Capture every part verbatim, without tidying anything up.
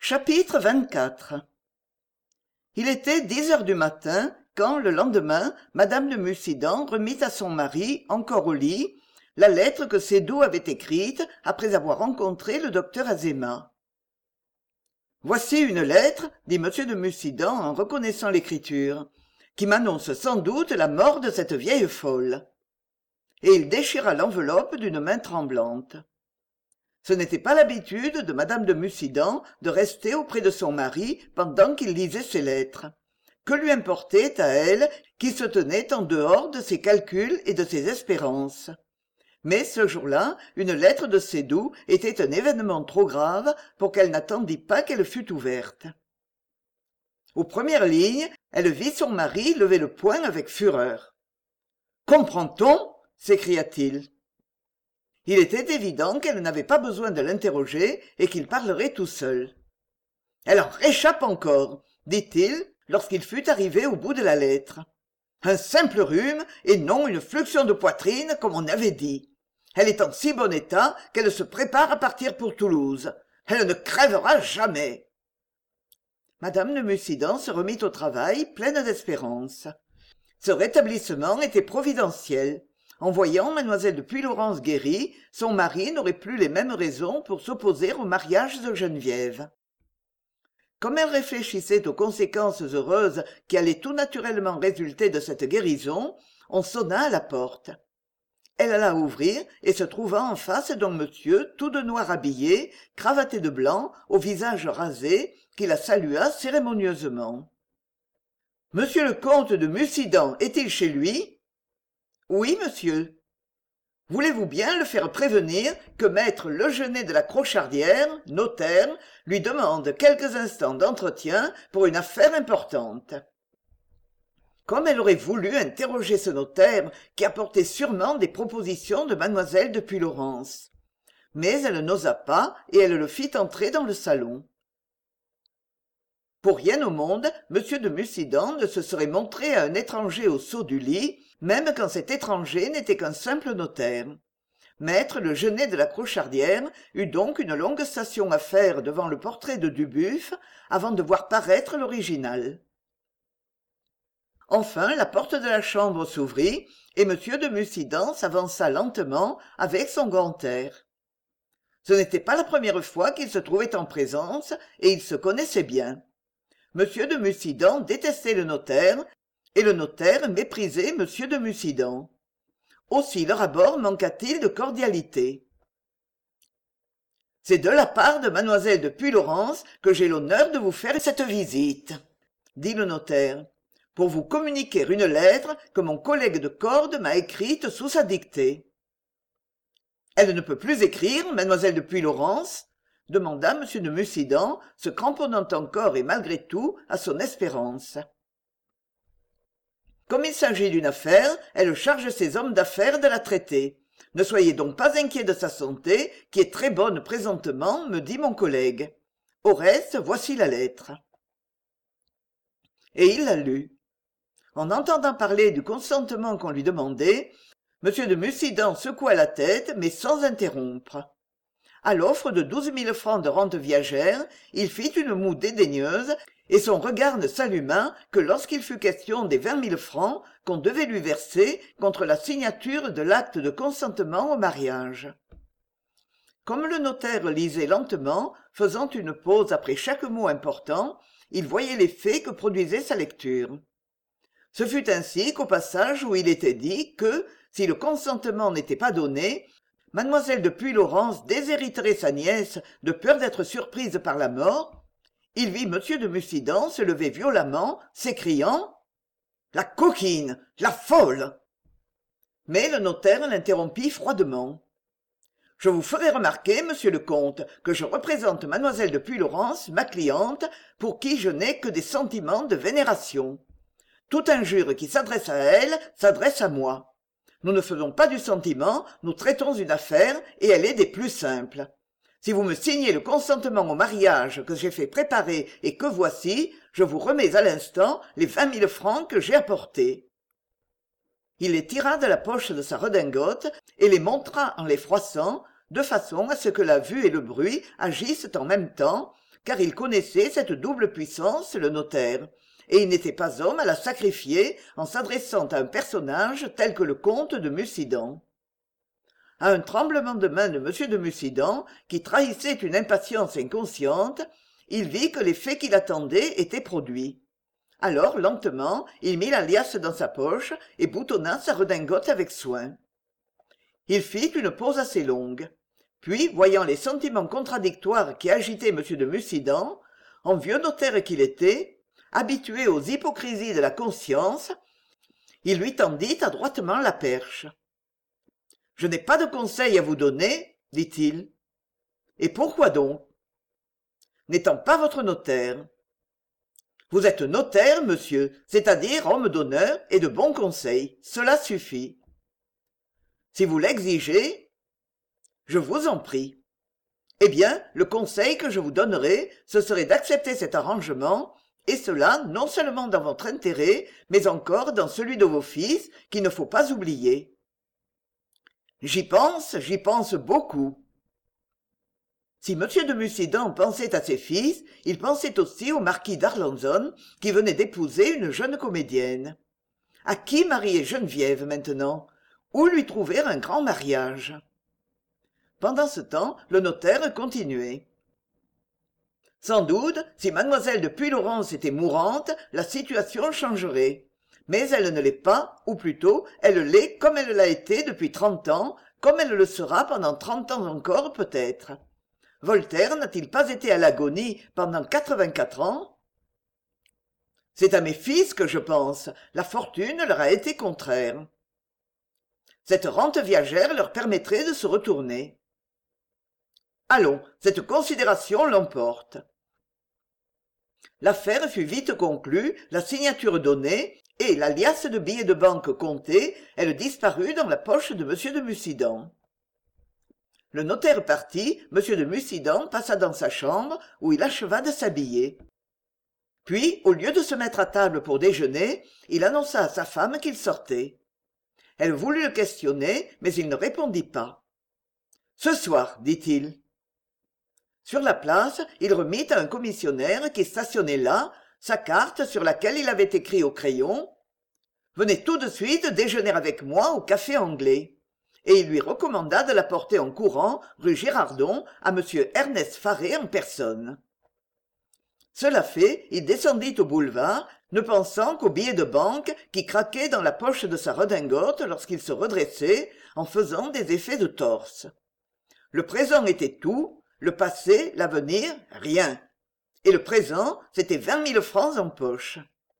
Chapitre vingt-quatre. Il était dix heures du matin quand, le lendemain, madame de Mussidan remit à son mari, encore au lit, la lettre que Seydoux avait écrite après avoir rencontré le docteur Azéma. « Voici une lettre, dit m de Mussidan en reconnaissant l'écriture, qui m'annonce sans doute la mort de cette vieille folle. » Et il déchira l'enveloppe d'une main tremblante. Ce n'était pas l'habitude de madame de Mussidan de rester auprès de son mari pendant qu'il lisait ses lettres. Que lui importait à elle qui se tenait en dehors de ses calculs et de ses espérances? Mais ce jour-là, une lettre de Seydoux était un événement trop grave pour qu'elle n'attendît pas qu'elle fût ouverte. Aux premières lignes, elle vit son mari lever le poing avec fureur. « Comprend-on » s'écria-t-il. Il était évident qu'elle n'avait pas besoin de l'interroger et qu'il parlerait tout seul. « Elle en réchappe encore, » dit-il lorsqu'il fut arrivé au bout de la lettre. « Un simple rhume et non une fluxion de poitrine comme on avait dit. Elle est en si bon état qu'elle se prépare à partir pour Toulouse. Elle ne crèvera jamais. » Madame de Mussidan se remit au travail, pleine d'espérance. Ce rétablissement était providentiel. En voyant mademoiselle de Puylaurens guérie, son mari n'aurait plus les mêmes raisons pour s'opposer au mariage de Geneviève. Comme elle réfléchissait aux conséquences heureuses qui allaient tout naturellement résulter de cette guérison, on sonna à la porte. Elle alla ouvrir et se trouva en face d'un monsieur tout de noir habillé, cravaté de blanc, au visage rasé, qui la salua cérémonieusement. « Monsieur le comte de Mussidan est-il chez lui ?» « Oui, monsieur. »« Voulez-vous bien le faire prévenir que maître Legenet de la Crochardière, notaire, lui demande quelques instants d'entretien pour une affaire importante. » Comme elle aurait voulu interroger ce notaire qui apportait sûrement des propositions de mademoiselle de Puylaurens. Mais elle n'osa pas et elle le fit entrer dans le salon. Pour rien au monde, m de Mussidan ne se serait montré à un étranger au saut du lit, même quand cet étranger n'était qu'un simple notaire. Maître Legenet de la Crochardière eut donc une longue station à faire devant le portrait de Dubuffre avant de voir paraître l'original. Enfin, la porte de la chambre s'ouvrit et m de Mussidan s'avança lentement avec son grand air. Ce n'était pas la première fois qu'il se trouvait en présence et il se connaissait bien. M de Mussidan détestait le notaire et le notaire méprisait m de Mussidan. Aussi leur abord manqua-t-il de cordialité. « C'est de la part de mademoiselle de Puylaurens que j'ai l'honneur de vous faire cette visite, » dit le notaire, « pour vous communiquer une lettre que mon collègue de corde m'a écrite sous sa dictée. »« Elle ne peut plus écrire, mademoiselle de Puylaurens ?» demanda m de Mussidan, se cramponnant encore et malgré tout à son espérance. Comme il s'agit d'une affaire, elle charge ses hommes d'affaires de la traiter. Ne soyez donc pas inquiet de sa santé, qui est très bonne présentement, me dit mon collègue. Au reste, voici la lettre. Et il la lut. En entendant parler du consentement qu'on lui demandait, m de Mussidan secoua la tête, mais sans interrompre. À l'offre de douze mille francs de rente viagère, il fit une moue dédaigneuse, et son regard ne s'alluma que lorsqu'il fut question des vingt mille francs qu'on devait lui verser contre la signature de l'acte de consentement au mariage. Comme le notaire lisait lentement, faisant une pause après chaque mot important, il voyait l'effet que produisait sa lecture. Ce fut ainsi qu'au passage où il était dit que, si le consentement n'était pas donné, mademoiselle de Puylaurens déshériterait sa nièce de peur d'être surprise par la mort, il vit m de Mussidan se lever violemment, s'écriant « La coquine, la folle !» Mais le notaire l'interrompit froidement. « Je vous ferai remarquer, monsieur le comte, que je représente mademoiselle de Puylaurens, ma cliente, pour qui je n'ai que des sentiments de vénération. Toute injure qui s'adresse à elle s'adresse à moi. Nous ne faisons pas du sentiment, nous traitons une affaire, et elle est des plus simples. Si vous me signez le consentement au mariage que j'ai fait préparer et que voici, je vous remets à l'instant les vingt mille francs que j'ai apportés. » Il les tira de la poche de sa redingote et les montra en les froissant, de façon à ce que la vue et le bruit agissent en même temps, car il connaissait cette double puissance, le notaire, et il n'était pas homme à la sacrifier en s'adressant à un personnage tel que le comte de Mussidan. À un tremblement de main de m de Mussidan, qui trahissait une impatience inconsciente, il vit que les faits qu'il attendait étaient produits. Alors, lentement, il mit la liasse dans sa poche et boutonna sa redingote avec soin. Il fit une pause assez longue. Puis, voyant les sentiments contradictoires qui agitaient m de Mussidan, en vieux notaire qu'il était, habitué aux hypocrisies de la conscience, il lui tendit adroitement la perche. « Je n'ai pas de conseil à vous donner, dit-il. « Et pourquoi donc ? N'étant pas votre notaire. Vous êtes notaire, monsieur, c'est-à-dire homme d'honneur et de bons conseils. Cela suffit. Si vous l'exigez, je vous en prie. Eh bien, le conseil que je vous donnerai, ce serait d'accepter cet arrangement, et cela non seulement dans votre intérêt, mais encore dans celui de vos fils, qu'il ne faut pas oublier. J'y pense, j'y pense beaucoup. Si m de Mussidan pensait à ses fils, il pensait aussi au marquis d'Arlanzon, qui venait d'épouser une jeune comédienne. À qui marier Geneviève maintenant? Où lui trouver un grand mariage? Pendant ce temps, le notaire continuait. Sans doute, si mademoiselle de Puylaurens était mourante, la situation changerait. Mais elle ne l'est pas, ou plutôt, elle l'est comme elle l'a été depuis trente ans, comme elle le sera pendant trente ans encore peut-être. Voltaire n'a-t-il pas été à l'agonie pendant quatre-vingt-quatre ans? C'est à mes fils que je pense. La fortune leur a été contraire. Cette rente viagère leur permettrait de se retourner. Allons, cette considération l'emporte. L'affaire fut vite conclue, la signature donnée, et la liasse de billets de banque comptée, elle disparut dans la poche de m de Mussidan. Le notaire parti, m de Mussidan passa dans sa chambre, où il acheva de s'habiller. Puis, au lieu de se mettre à table pour déjeuner, il annonça à sa femme qu'il sortait. Elle voulut le questionner, mais il ne répondit pas. « Ce soir, dit-il. » Sur la place, il remit à un commissionnaire qui stationnait là sa carte sur laquelle il avait écrit au crayon « Venez tout de suite déjeuner avec moi au café anglais » et il lui recommanda de l'apporter en courant rue Girardon à m Ernest Farret en personne. Cela fait, il descendit au boulevard, ne pensant qu'aux billets de banque qui craquaient dans la poche de sa redingote lorsqu'il se redressait en faisant des effets de torse. Le présent était tout, le passé, l'avenir, rien. Et le présent, c'était vingt mille francs en poche.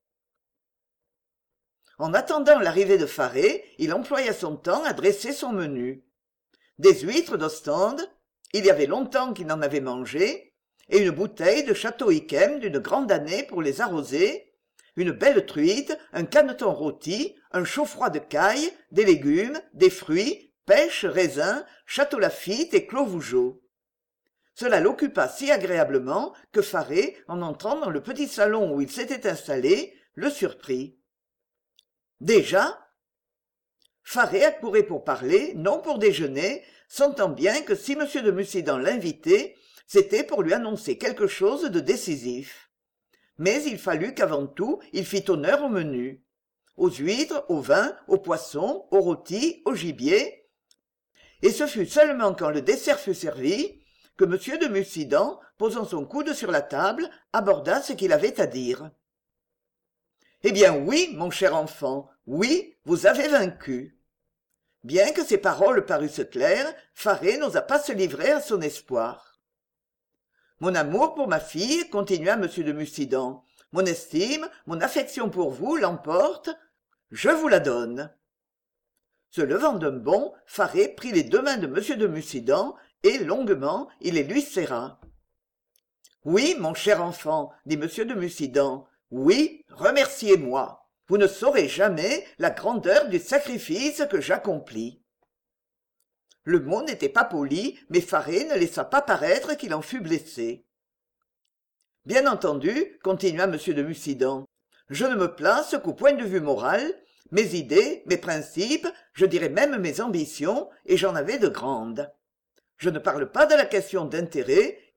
En attendant l'arrivée de Farret, il employa son temps à dresser son menu. Des huîtres d'Ostende, il y avait longtemps qu'il n'en avait mangé, et une bouteille de Château Yquem d'une grande année pour les arroser, une belle truite, un caneton rôti, un chaud-froid de caille, des légumes, des fruits, pêche, raisins, Château Lafite et Clos Vougeot. Cela l'occupa si agréablement que Farret, en entrant dans le petit salon où il s'était installé, le surprit. Déjà? Farret accourait pour parler, non pour déjeuner, sentant bien que si m de Mussidan l'invitait, c'était pour lui annoncer quelque chose de décisif. Mais il fallut qu'avant tout il fît honneur au menu. Aux huîtres, au vin, au poisson, au rôti, au gibier. Et ce fut seulement quand le dessert fut servi que m de Mussidan, posant son coude sur la table, aborda ce qu'il avait à dire. « Eh bien oui, mon cher enfant, oui, vous avez vaincu. » Bien que ses paroles parussent claires, Farret n'osa pas se livrer à son espoir. « Mon amour pour ma fille, continua m de Mussidan, mon estime, mon affection pour vous l'emporte. Je vous la donne. » Se levant d'un bond, Farret prit les deux mains de m de Mussidan et, longuement, il les lui serra. « Oui, mon cher enfant, dit m de Mussidan, oui, remerciez-moi. Vous ne saurez jamais la grandeur du sacrifice que j'accomplis. » Le mot n'était pas poli, mais Farret ne laissa pas paraître qu'il en fût blessé. « Bien entendu, continua m de Mussidan, je ne me place qu'au point de vue moral, mes idées, mes principes, je dirais même mes ambitions, et j'en avais de grandes. Je ne parle pas de la question d'intérêt,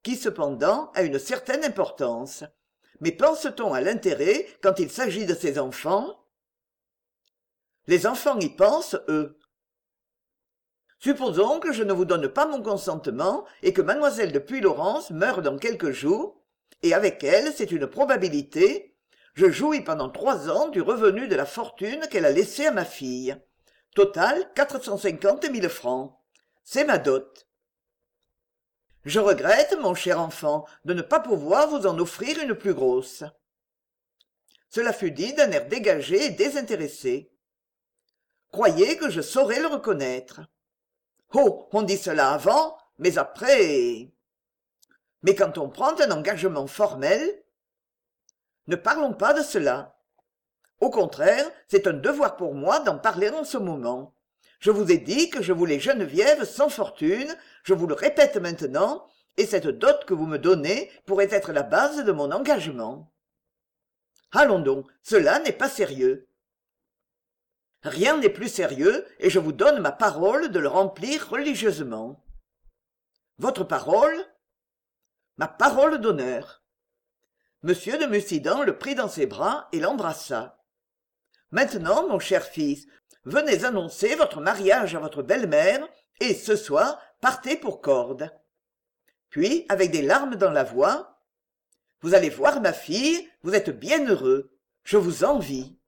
qui cependant a une certaine importance. Mais pense-t-on à l'intérêt quand il s'agit de ses enfants? Les enfants y pensent, eux. Supposons que je ne vous donne pas mon consentement et que mademoiselle de Puylaurens meure dans quelques jours, et avec elle, c'est une probabilité, je jouis pendant trois ans du revenu de la fortune qu'elle a laissée à ma fille. Total quatre cent cinquante mille francs. C'est ma dot. Je regrette, mon cher enfant, de ne pas pouvoir vous en offrir une plus grosse. Cela fut dit d'un air dégagé et désintéressé. Croyez que je saurais le reconnaître. Oh, on dit cela avant, mais après... Mais quand on prend un engagement formel... Ne parlons pas de cela. Au contraire, c'est un devoir pour moi d'en parler en ce moment. Je vous ai dit que je voulais Geneviève sans fortune, je vous le répète maintenant, et cette dot que vous me donnez pourrait être la base de mon engagement. Allons donc, cela n'est pas sérieux. Rien n'est plus sérieux, et je vous donne ma parole de le remplir religieusement. Votre parole? Ma parole d'honneur. Monsieur de Mussidan le prit dans ses bras et l'embrassa. Maintenant, mon cher fils, venez annoncer votre mariage à votre belle-mère, et ce soir, partez pour Cordes. Puis, avec des larmes dans la voix, vous allez voir ma fille, vous êtes bien heureux, je vous envie.